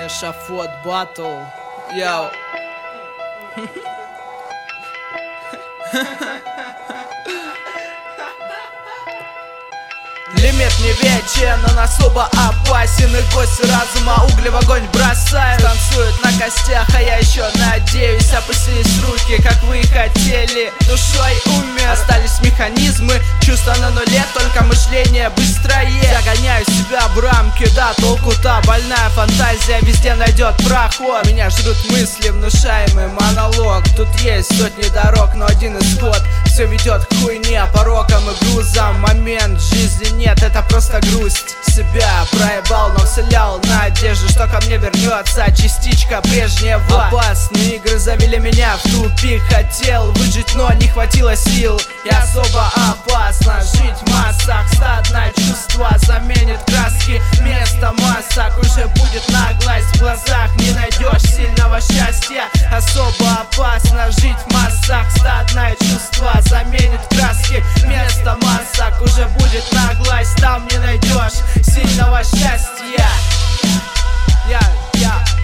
Эшафот батл. Йоу. Лимит не вечен, он особо опасен. И гости разума угли в огонь бросают. Танцуют на костях, а я еще надеюсь. Опустились руки, как вы и хотели. Душой умер, остались механизмы. Чувства на нуле, только мышление быстрее. Загоняю себя в рамки, да, толку-то. Больная фантазия везде найдет проход. Меня жрут мысли, внушаемый монолог. Тут есть сотни дорог, но один исход. Все ведет к хуйне, порокам и грузам. Момент жизни нет, это просто грусть. Себя проебал, но вселял надежду, что ко мне вернется частичка прежнего. Опасные игры завели меня в тупик. Хотел выжить, но не хватило сил. И особо опасно жить в массах. Стадное чувство заменит краски. Вместо масок уже будет наглость в глазах. Не найдешь сильного счастья. Особо опасно жить в массах. Стадное чувство заменит краски. Вместо масок уже будет наглость. Там не найдешь сильного счастья.